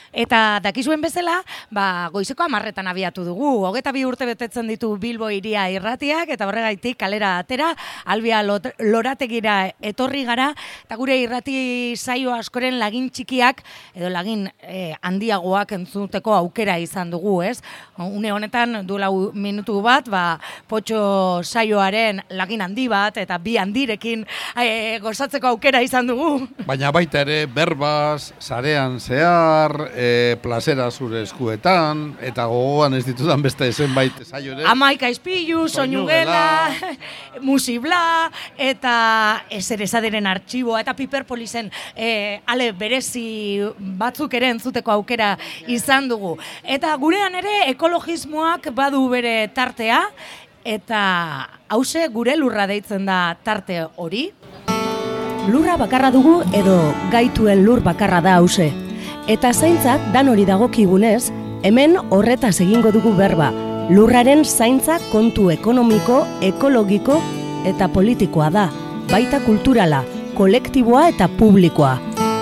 Eta dakizuen bezala, goizeko 10etan abiatu dugu. 22 urte betetzen ditu Bilbo Hiria irratiak, eta horregaitik kalera atera, Albia lorategira etorri gara, eta gure irrati saio askoren lagin txikiak, edo lagin handiagoak entzuteko aukera izan dugu, ez? Une honetan, duela minutu bat, Potxo saioaren lagin handi bat, eta bi handirekin gozatzeko aukera izan dugu. Baina baita ere, berbaz, sarean zehar, plazera zure eskuetan, eta gogoan ez ditudan beste zenbait saioren. Amaika Izpilu, Soinugela, Musibla, eta Ezeresaderen artxiboa, eta Piperpolisen ale berezi batzuk ere entzuteko aukera izan dugu. Eta gurean ere ekologismoak badu bere tartea, eta hause gure lurra deitzen da tarte hori. Lurra bakarra dugu edo gaituen lur bakarra da hause. Eta zaintzak dan hori dagokigunez, hemen horretaz egingo dugu berba. Lurraren zaintza kontu ekonomiko, ekologiko eta politikoa da, baita kulturala, kolektiboa eta publikoa.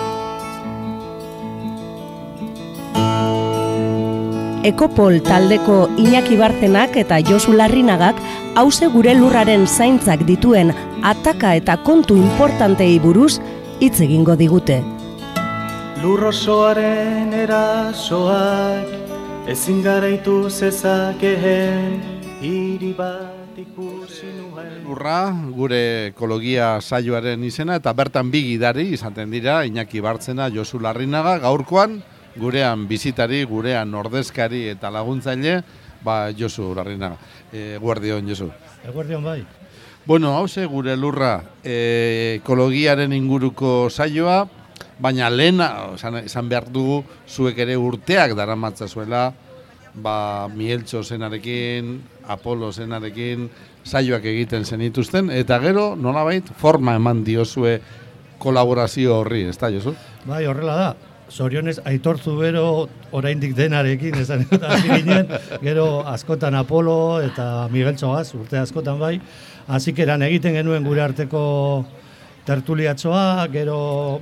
Ekopol taldeko Iñaki Bartenak eta Josu Larrinagak hause gure lurraren zaintzak dituen ataka eta kontu importantei buruz hitz egingo digute. Lur osoaren erasoak ezin garaitu zezakeen hiri bat ikusi nuen. Lurra, gure ekologia saioaren izena, eta bertan bi gidari izaten dira, Iñaki Bartzena, Josu Larrinaga, gaurkoan gurean bizitari, gurean ordezkari eta laguntzaile, Josu Larrinaga. Guardion, Josu. Guardion bai. Bueno, hause gure lurra ekologiaren inguruko saioa, baina lehen, esan behar dugu, zuek ere urteak daramatzazuela, Mieltxo zenarekin, Apolo zenarekin, saioak egiten zenituzten, eta gero, nolabait, forma eman diozue kolaborazio horri, ez da, Josu? Bai, horrela da. Zorionez, aitortzu bero oraindik denarekin, esan hasi ginen, gero askotan Apolo eta Migueltxoaz, urte askotan bai, hasikeran egiten genuen gure arteko tertuliatxoa, gero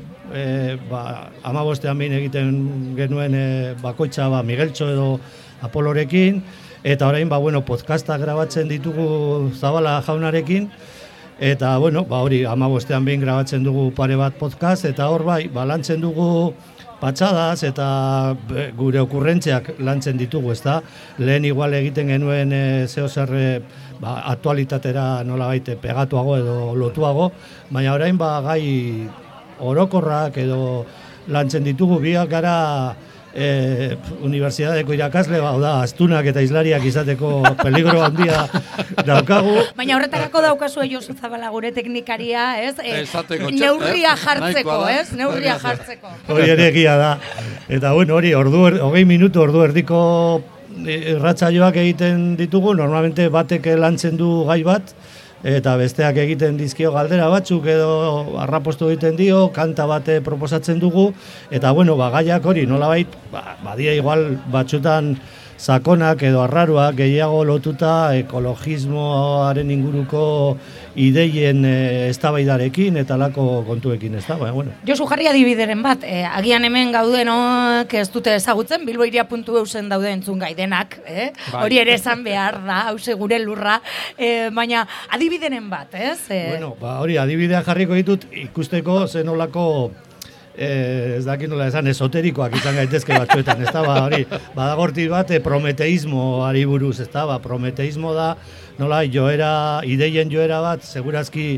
15ean behin egiten genuen bakoitza Migueltxo edo Apolorekin, eta orain podcastak grabatzen ditugu Zabala jaunarekin, eta hori 15ean behin grabatzen dugu pare bat podcast, eta hor bai, lantzen dugu patxadaz eta gure okurrentziak lantzen ditugu, ezta? Lehen igual egiten genuen zehozer aktualitatera nolabait pegatuago edo lotuago, baina orain gai orokorrak edo lantzen ditugu, biak gara unibertsitateko irakasle, da, astunak eta izlariak izateko peligro handia daukagu. Baina horretarako daukazue Josu Zabala gure teknikaria, ez? Neurria jartzeko, ez? Neurria jartzeko. Hori ere egia da. Eta hori 20 minutu, ordu erdiko irratsaioak egiten ditugu, normalmente batek lantzen du gai bat, eta besteak egiten dizkio galdera batzuk edo arrapostu egiten dio, kanta bate proposatzen dugu, eta gaiak hori nolabait, badia igual batzutan sakonak edo arraruak gehiago lotuta ekologismoaren inguruko ideien eztabaidarekin eta lako kontuekin, ez da? Josu, jarri adibideren bat, agian hemen gaudenok ez dute ezagutzen, bilboiria.eusen daude entzun gaidenak, hori ere esan behar da, hause gure lurra, baina adibideren bat, ez? Hori adibidea jarriko ditut ikusteko zenolako ez dakit nola esan esoterikoak izan gaitezke batzuetan, ez da, hori, badagorti bat prometeismoari buruz, ez da, prometeismo da, nola, ideien joera bat, segurazki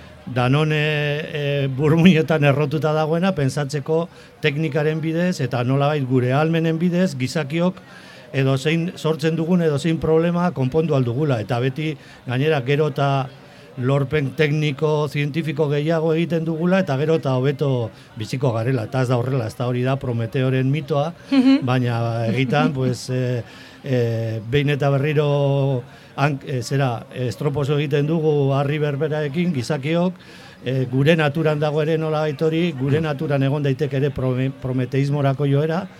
Danone burmuinetan errotuta dagoena, pentsatzeko teknikaren bidez, eta nolabait gure ahalmenen bidez, gizakiok edozein sortzen dugun edozein problema konpondu aldugula, eta beti gainera gero eta lorpen tekniko, zientifiko gehiago egiten dugula, eta gero eta hobeto biziko garela, eta ez da horrela, ez da hori da Prometeoren mitoa, baina egitan, behin eta berriro estroposo egiten dugu harri berberaekin, gizakiok, gure naturan dago ere nola hori, gure naturan egon daiteke ere prometeismorako joera,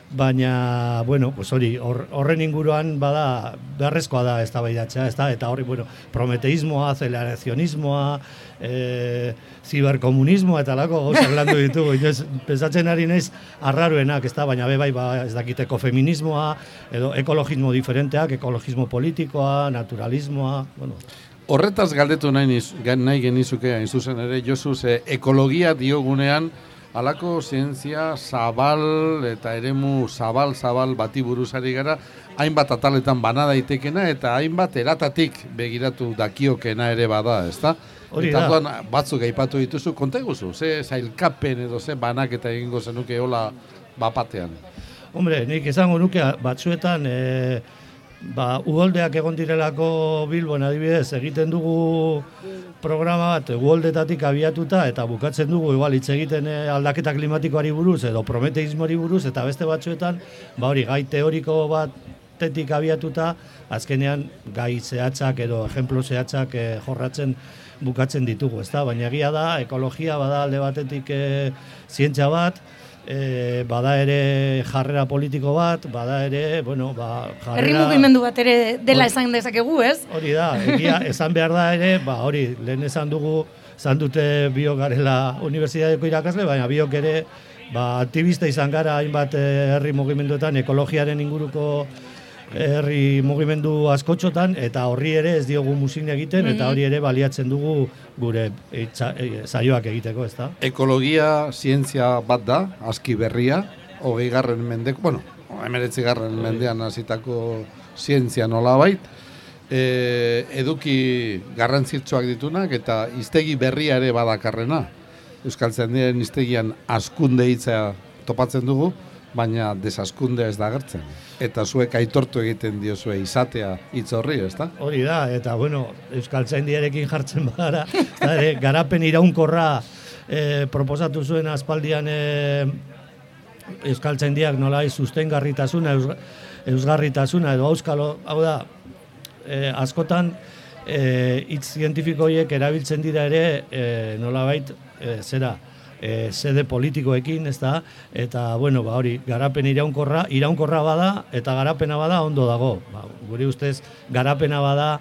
baina, bueno, pues hori, horren inguruan bada, beharrezkoa da eztabaidatzea, ezta? Eta hori, bueno, prometeismoa, aceleracionismoa, ziberkomunismoa eta lako gauzak landu ditugu. Inoz, pensatzen ari naiz arraroenak, ezta? Baina bai, ez dakiteko feminismoa, edo ekologismo diferenteak, ekologismo politikoa, naturalismoa, bueno. Horretaz galdetu nahi genizuke hain zuzen ere, Josu, ekologia diogunean, halako zientzia zabal eta eremu zabal bati buruzari gara, hainbat ataletan bana daitekena eta hainbat eratatik begiratu dakiokena ere bada, ezta? Hori eta da. Batzuk aipatu dituzu, konta eguzu, ze zailkapen edo ze banaketa egingo zenuke hola bapatean? Hombre, nik esango nuke batzuetan, uholdeak egon direlako Bilbon adibidez, egiten dugu programa bat uholdetatik abiatuta eta bukatzen dugu igual hitz egiten aldaketa klimatikoari buruz edo prometeismoari buruz eta beste batzuetan, hori gai teoriko batetik abiatuta, azkenean gai zehatzak edo ejemplo zehatzak jorratzen bukatzen ditugu, ezta? Baina egia da, ekologia bada alde batetik zientzia bat, bada ere jarrera politiko bat, bada ere, jarrera... Herri mugimendu bat ere dela esan dezakegu, ez? Hori da, egia esan behar da ere, hori, lehen esan dute biok garela unibertsitateko irakasle, baina biok ere, aktivista izan gara hainbat herri mugimenduetan, ekologiaren inguruko herri mugimendu askotxotan, eta horri ere ez diogu muzin egiten, eta hori ere baliatzen dugu gure saioak egiteko, ezta? Ekologia zientzia bat da, aski berria, 20. mendeko, 19. mendean hasitako zientzia nolabait, eduki garrantzitsuak ditunak eta hiztegi berria ere badakarrena. Euskaltzaindiaren hiztegian askunde hitza topatzen dugu, baina desaskundea ez da agertzen. Eta zuek aitortu egiten diozue izatea hitz horri, ezta? Hori da, eta Euskaltzaindiarekin jartzen bagara, garapen iraunkorra proposatu zuen aspaldian Euskaltzaindiak nolai sustengarritasuna, eusgarritasuna edo auskalo, hau da, askotan hitz zientifikoiek erabiltzen dira ere nolabait sede politikoekin, ezta? Eta, hori, garapen iraunkorra bada, eta garapena bada ondo dago. Gure ustez, garapena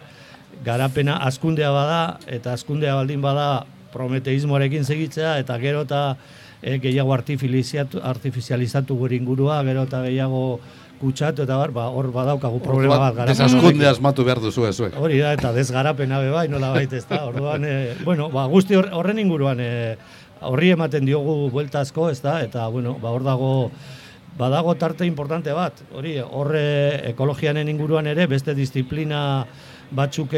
askundea bada, eta askundea baldin bada prometeismoarekin segitzea, eta gero eta gehiago artifizializatu gure ingurua, gero eta gehiago kutsatu, eta hor badaukagu problema bat. Desaskunde asmatu behar duzu zuek. Hori da, eta desgarapena bai, nola baita, ezta? Orduan, guzti horren inguruan horri ematen diogu buelta asko, ezta? Eta, hor badago tarte importante bat. Horre ekologianen inguruan ere, beste disiplina batzuk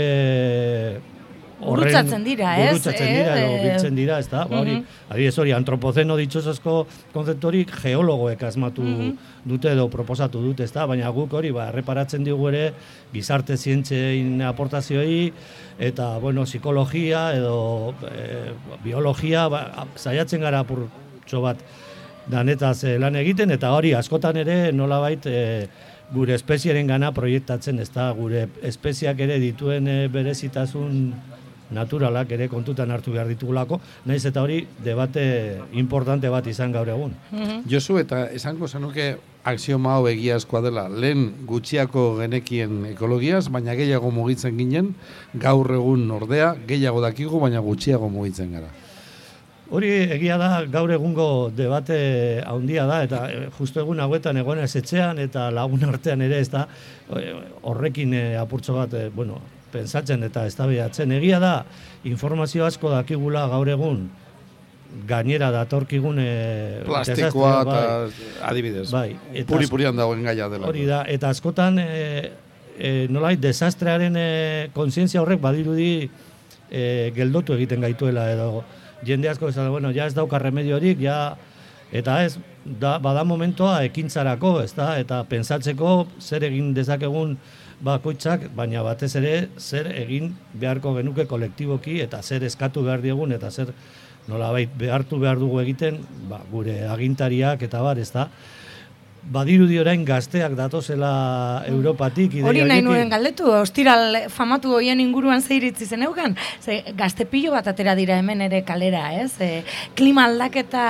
Gurutzatzen dira, ez? Gurutzatzen dira, edo biltzen dira, ezta? Adibidez hori, antropozeno ditxosozko konzeptorik geologoek asmatu dute edo proposatu dute, ezta? Baina guk hori, erreparatzen digu ere gizarte zientzien aportazioei, eta, psikologia edo biologia, saiatzen gara apurtxo bat danetaz lan egiten, eta hori askotan ere nolabait gure espeziaren gana proiektatzen, ezta? Gure espeziak ere dituen berezitasun naturalak ere kontutan hartu behar ditugulako, naiz eta hori debate importante bat izan gaur egun. Josu, eta esango zenuke axioma hau egiazkoa dela, lehen gutxiako genekien ekologiaz, baina gehiago mugitzen ginen, gaur egun ordea, gehiago dakigu, baina gutxiago mugitzen gara. Hori egia da, gaur egungo debate handia da, eta justu egun hauetan egonez etxean, eta lagun artean ere ez da, horrekin apurtxo bat, pensatzen eta eztabaidatzen. Egia da, informazio asko dakigula gaur egun, gainera datorkigun plastikoa eta adibidez. Puri-purian dagoen gaia dela. Hori da, eta askotan nolait desastrearen kontzientzia horrek badirudi geldotu egiten gaituela edo jende asko esan, ja ez dauka remediorik, eta ez, bada momentoa ekintzarako, eta pentsatzeko zer egin dezakegun bakoitzak, baina batez ere zer egin beharko genuke kolektiboki eta zer eskatu behar diegun eta zer nolabait behartu behar dugu egiten gure agintariak eta bar, ezta. badirudi orain gazteak datozela Europatik. Hori nahi nuen galdetu, ostiral famatu hoien inguruan zeiritzi zen euken, gazte pilo bat atera dira hemen ere kalera, ez? Klima aldaketa,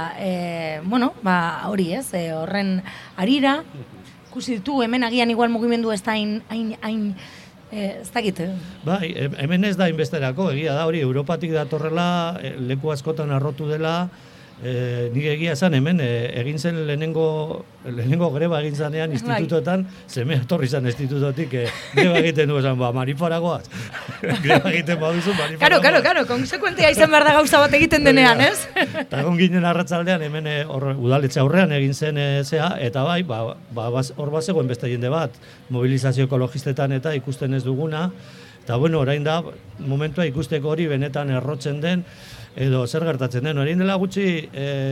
hori ez, horren arira, ikusi ditu, hemen agian igual mugimendu ez da hain ez dakit. Bai, hemen ez da inbesterako, egia da hori, Europatik datorrela, leku askotan arrotu dela, nik egia esan hemen egin zen lehenengo greba egin zanean institutoetan, zeme etorri zan institutotik greba egiten du esan, marifaragoaz. Greba egiten baduzu, marifaragoaz. Karo, konsekuentia izan behar da gauza bat egiten denean, ez? Eta egon ginen arratzaldean hemen udaletxe aurrean egin zen zea, eta bai, hor bazegoen beste jende bat, mobilizazio ekologistetan eta ikusten ez duguna, eta bueno, orain da, momentua ikusteko hori benetan errotzen den, edo zer gertatzen den. Orain dela gutxi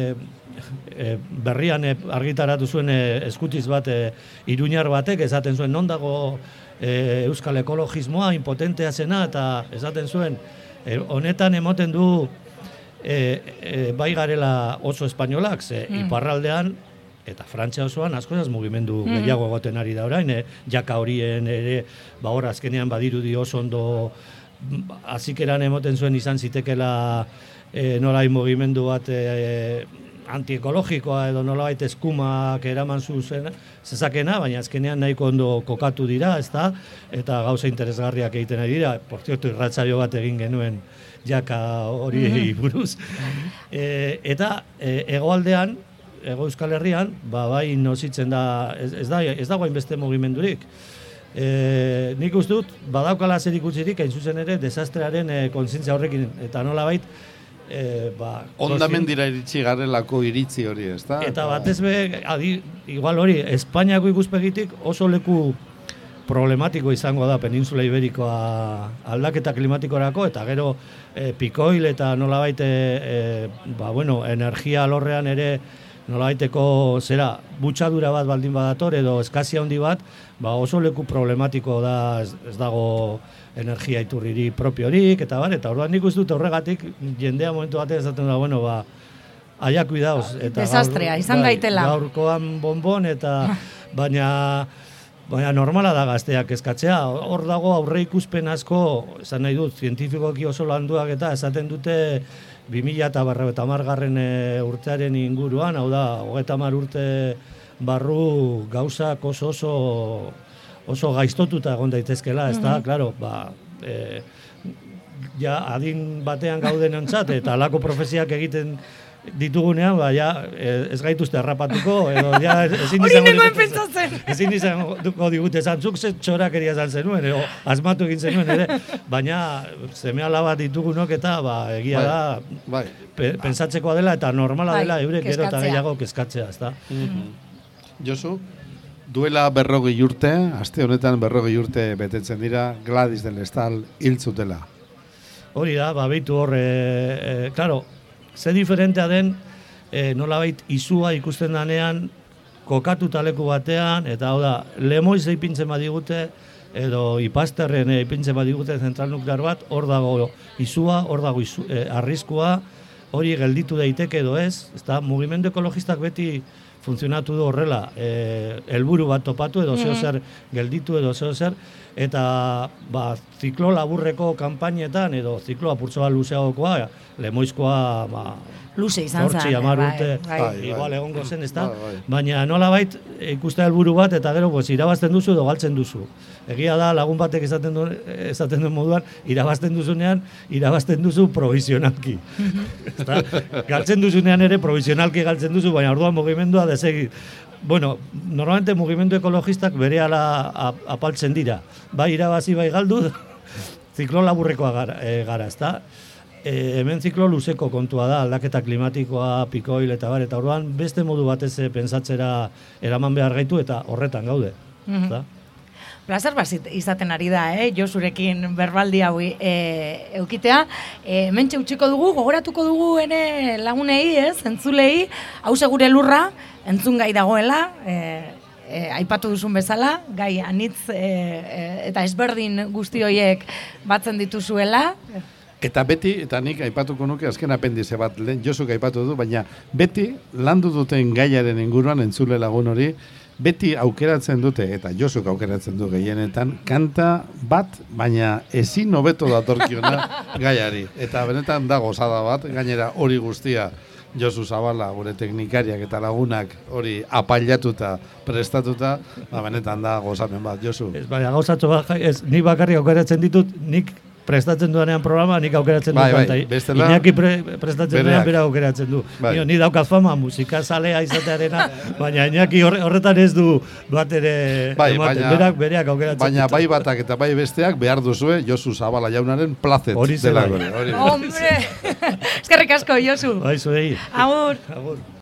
berrian argitaratu zuen eskutiz bat iruñar batek, esaten zuen non dago euskal ekologismoa, impotentea zena, eta esaten zuen honetan emoten du bai garela oso espainolak, iparraldean eta Frantzia osoan askozaz mugimendu gehiago egoten ari da orain, jaka horien ere, hor azkenean badirudi oso ondo azikeran emoten zuen izan zitekela nolai mugimendu bat antiekologikoa edo nolabait eskumak eraman zezakena, baina azkenean nahiko ondo kokatu dira, ezta? Eta gauza interesgarriak egiten ari dira. Por cierto, irratsaio bat egin genuen jaka hori buruz. Eta hegoaldean, Hego Euskal Herrian, bai nozitzen da, ez dago hainbeste mugimendurik. Nik uste dut, badaukala zer ikutsirik, hain zuzen ere, desastrearen kontzientzia horrekin, eta nolabait, ondamen dira iritsi garelako iritzi hori, ez da? Eta batez be, igual hori, Espainiako ikuspegitik oso leku problematiko izango da Peninsula Iberikoa aldaketa klimatikorako, eta gero pikoil eta nolabait, energia alorrean ere nolabaiteko butxadura bat baldin badator edo eskazia handi bat, oso leku problematiko da, ez dago energia iturriri propiorik, eta orduan nik uste dut horregatik jendea momentu batean esaten da, aia kuidaos. Desastrea, izan gaitela. Gaurkoan bonbon, eta baina normala da gazteak eskatzea. Hor dago aurre ikuspen asko, esan nahi dut, zientifikoki oso landuak eta esaten dute 2050 urtearen inguruan, hau da, 30 urte barru gauzak oso gaiztotuta egon daitezkela, ez da, klaro, ja adin batean gauden ontzat, eta alako profeziak egiten ditugunean, ez gaituzte harrapatuko, edo ezin izango digute esan, zuk txorakeria esan zenuen, edo asmatu egin zenuen, ere, baina seme-alaba ditugunok eta egia da, pensatzekoa dela eta normala dela eurek gero eta gehiago kezkatzea, ez da. Josu, duela 40 urte, aste honetan 40 urte betetzen dira, Gladys del Estal hil zutela. Hori da, behitu hor, klaro, ze diferentea den, nolabait izua ikusten danean, kokatuta leku batean, eta hau da, Lemoiz eipintzen badigute, edo Ipasterren eipintzen badigute zentral nuklear bat, hor dago izua, hor dago arriskua, hori gelditu daiteke edo ez, ezta, mugimendu ekologistak beti funtzionatu du horrela, helburu bat topatu edo zehozer gelditu edo zehozer, eta ziklo laburreko kanpainetan edo ziklo apurtzo bat luzeagokoa, Lemoizkoa luze izan zen, urte, igual egongo zen, ez da? Baina nolabait ikuste helburu bat eta gero irabazten duzu edo galtzen duzu. Egia da lagun batek esaten duen moduan, irabazten duzunean, irabazten duzu provisionalki. Galtzen duzunean ere provisionalki galtzen duzu, baina orduan mugimendua desegit. Bueno, normalmente mugimendu ekologistak berehala apaltzen dira. Bai irabazi, bai galdu, ziklo laburrekoa gara, ezta? Hemen ziklo luzeko kontua da, aldaketa klimatikoa, pikoil eta eta orduan beste modu batez pentsatzera eraman behar gaitu eta horretan gaude. Plazer bat izaten ari da, Josurekin berbaldi hau eukitea. Mentxe utziko dugu, gogoratuko dugu ere lagunei, entzulei, hau segure lurra, entzun gai dagoela, aipatu duzun bezala, gai anitz eta ezberdin guzti horiek batzen dituzuela. Eta beti, eta nik aipatuko nuke azken apendize bat, lehen Josuk aipatu du, baina beti landu duten gaiaren inguruan entzule lagun hori, beti aukeratzen dute, eta Josuk aukeratzen du gehienetan, kanta bat, baina ezin hobeto datorkiona gaiari. Eta benetan da gozada bat, gainera hori guztia Josu Zabala, gure teknikariak eta lagunak hori apailatuta, prestatuta, benetan da gozamen bat, Josu. Ez, baina gauzatxo bat, nik bakarrik aukeratzen ditut, nik prestatzen duanean programa, nik aukeratzen du kanta. Bestela, Iñaki prestatzen duanean bera aukeratzen du. Bai. Ni daukat fama, musikazalea izatearena, baina Iñaki horretan ez du bat ere ematen, bereak aukeratzen. Baina bai batak eta bai besteak behar duzue Josu Zabala jaunaren plazet. Hori dela. Hombre! Eskerrik asko, Josu. Bai, zuei. Agur. Agur.